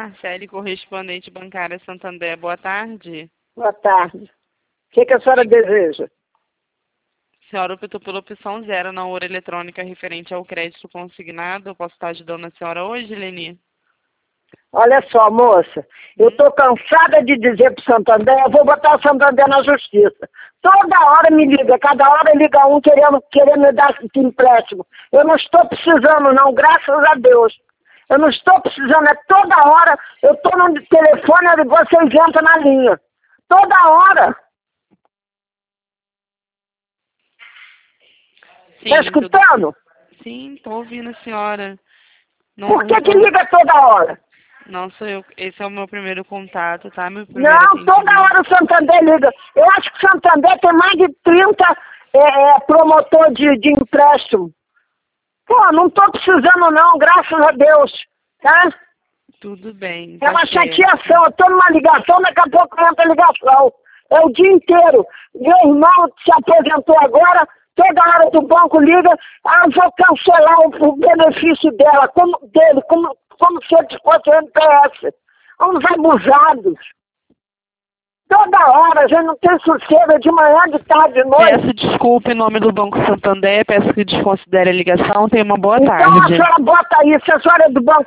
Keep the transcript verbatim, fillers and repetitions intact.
Marcele, correspondente bancária Santander. Boa tarde. Boa tarde. O que, que a senhora deseja? A senhora optou pela opção zero na hora eletrônica referente ao crédito consignado. Eu posso estar ajudando a senhora hoje, Leni? Olha só, moça, eu estou cansada de dizer para o Santander, eu vou botar o Santander na justiça. Toda hora me liga, cada hora liga um querendo, querendo me dar esse empréstimo. Eu não estou precisando não, graças a Deus. Eu não estou precisando, é toda hora, eu estou no telefone e vocês entram na linha. Toda hora. Está escutando? Tudo... Sim, estou ouvindo a senhora. Não, Por que não... que liga toda hora? Não sou eu, esse é o meu primeiro contato, tá? Meu primeiro não, atendimento. Toda hora o Santander liga. Eu acho que o Santander tem mais de trinta é, é, promotor de, de empréstimo. Pô, não tô precisando não, graças a Deus, tá? Tudo bem. É tá uma certo. chateação, eu tô numa ligação, daqui a pouco entra ligação. É o dia inteiro. Meu irmão se aposentou agora, toda hora do banco liga, ah, vou cancelar o, o benefício dela, como, dele, como, como se ele fosse o N P S. Uns abusados. Toda hora, a gente não tem sossego de manhã, de tarde, de noite. Peço desculpa em nome do Banco Santander, peço que desconsidere a ligação. Tenha uma boa então, tarde. Então a senhora bota aí, se a senhora é do Banco